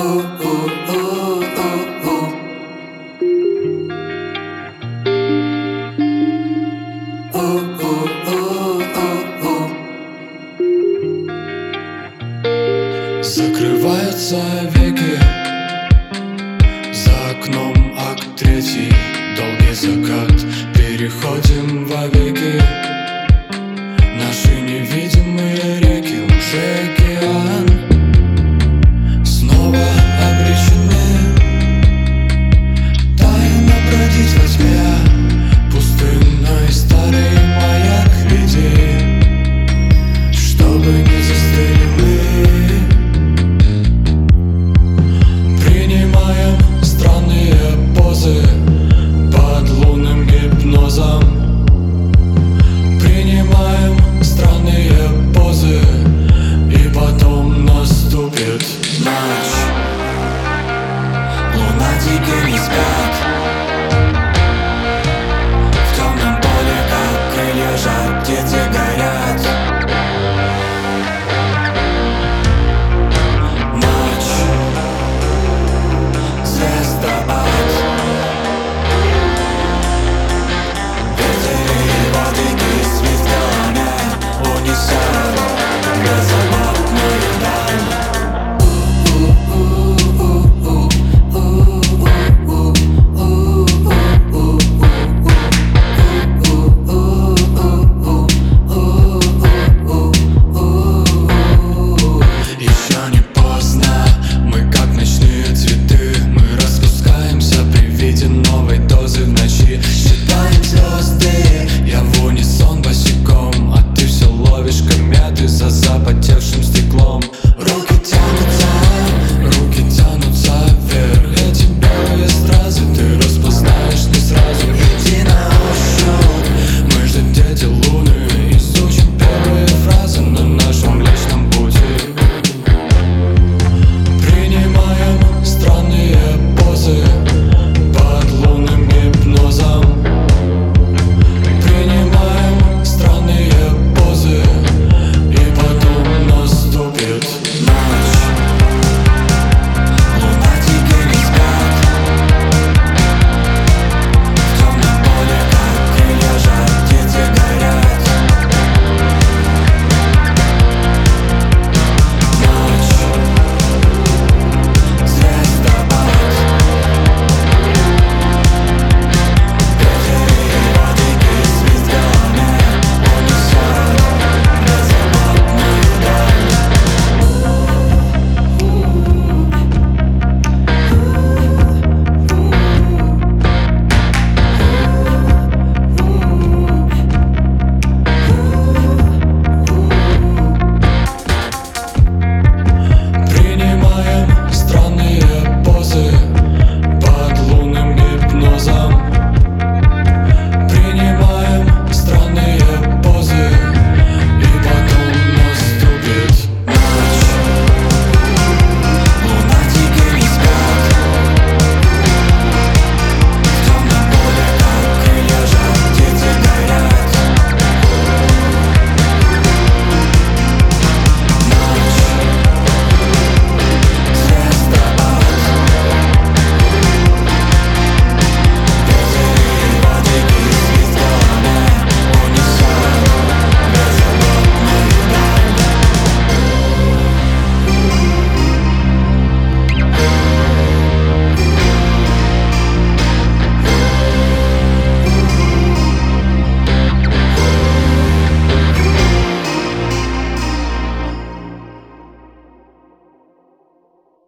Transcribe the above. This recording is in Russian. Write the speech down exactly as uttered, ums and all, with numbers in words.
Закрываются веки, за окном акт третий, долгий закат, переходим вовеки. Наши невидимые реки уже океан, снова обречены тайно бродить во тьме. Пустынный старый маяк веди, чтобы не застыли мы. Принимаем странные позы под лунным гипнозом. Принимаем странные позы, и потом наступит ночь. Луна дикая.